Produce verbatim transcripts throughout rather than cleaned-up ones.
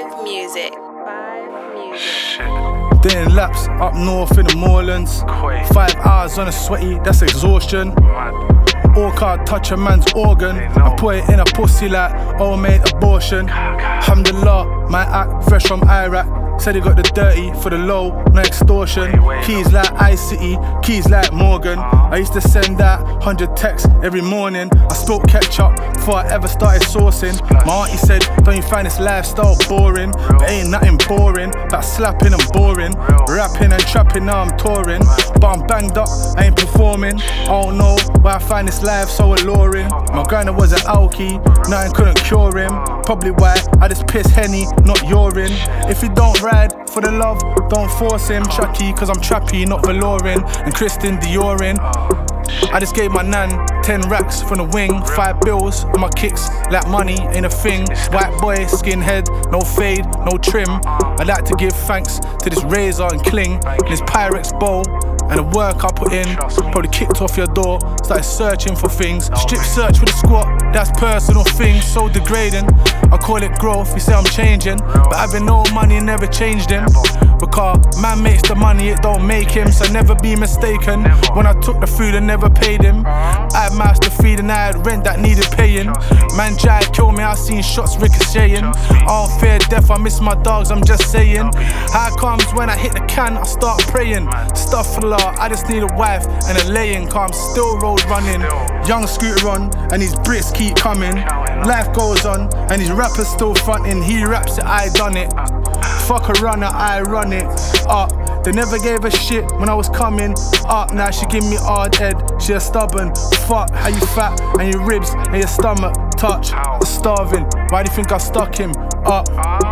Five Music. Five Music. Shit. Day in laps up north in the moorlands. Quay. Five hours on a sweaty, that's exhaustion. Mad. All can't touch a man's organ and put it in a pussy like old mate abortion. Alhamdulillah, my act fresh from Iraq. Said he got the dirty for the low, no extortion. Keys like iCity, keys like Morgan. I used to send out one hundred texts every morning. I spilled ketchup before I ever started sourcing. My auntie said, don't you find this lifestyle boring? But ain't nothing boring, like slapping and boring. Rapping and trapping, now I'm touring. But I'm banged up, I ain't performing. I don't know why I find this life so alluring. My grinder was an alky, nothing couldn't cure him. Probably why I just piss Henny, not urine. If you don't ride for the love, don't force him. Chucky, cause I'm trappy, not velouring. And Kristen Diorin. I just gave my nan ten racks from the wing. Five bills on my kicks, like money ain't a thing. White boy, skinhead, no fade, no trim. I'd like to give thanks to this razor and cling, and this Pyrex bowl, and the work I put in. Probably kicked off your door, started searching for things. Strip search for the squat, that's personal things, so degrading. I call it growth, you say I'm changing, but having no money never changed him. Because man makes the money, it don't make him, so never be mistaken. When I took the food and never paid him, I had mouths to feed and I had rent that needed paying. Man tried to kill me, I seen shots ricocheting. I don't fear death, I miss my dogs, I'm just saying. How comes when I hit the can, I start praying. Astaghfirullah, I just need a wife and a laying, cause I'm still road running. Young scooter on, and these Brits keep coming. Life goes on, and these rappers still fronting. He raps it, I done it. Fuck a runner, I run it. Up, they never gave a shit when I was coming up. Now she give me hard head, she a stubborn. Fuck how you fat and your ribs and your stomach touch. Starving, why do you think I stuck him up?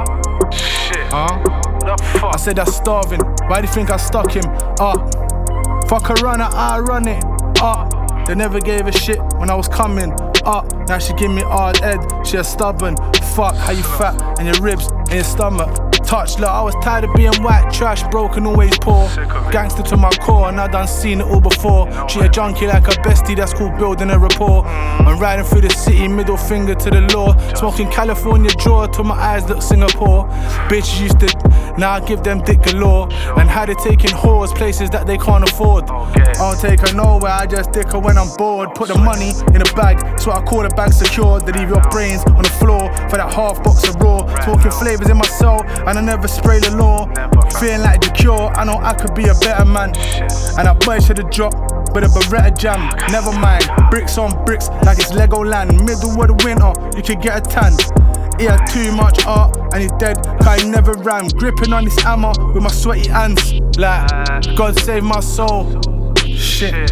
Shit. Huh? The fuck? I said that's starving, why do you think I stuck him up? Fuck a runner, I run it up. They never gave a shit when I was coming up. Now she give me hard head, she a stubborn. Fuck how you fat and your ribs and your stomach touch. Look, I was tired of being white trash, broken, always poor. Gangster to my core, and I done seen it all before. She a junkie like a bestie, that's called building a rapport. I'm riding through the city, middle finger to the law. Smoking California draw till my eyes look Singapore. Bitches used to, now I give them dick galore. And how they taking whores places that they can't afford. I don't take her nowhere, I just dick her when I'm bored. Put the money in a bag, so I call the bag secured. They leave your brains on the floor for that half box of raw. Smoking flavors in my soul, and I never spray the law. Feeling like the cure, I know I could be a better man. And that boy should've dropped, but a Beretta jam. Never mind, bricks on bricks like it's Legoland. Middle of the winter, you could get a tan. He had too much art and he's dead, cause he never ran. Gripping on this hammer with my sweaty hands, like God save my soul. Shit,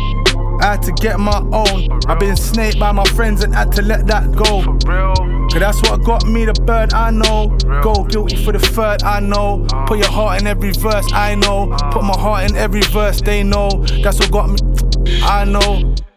I had to get my own. I've been snaked by my friends and had to let that go. Cause that's what got me the bird, I know. Go guilty for the third, I know. Put your heart in every verse, I know. Put my heart in every verse, they know. That's what got me, I know.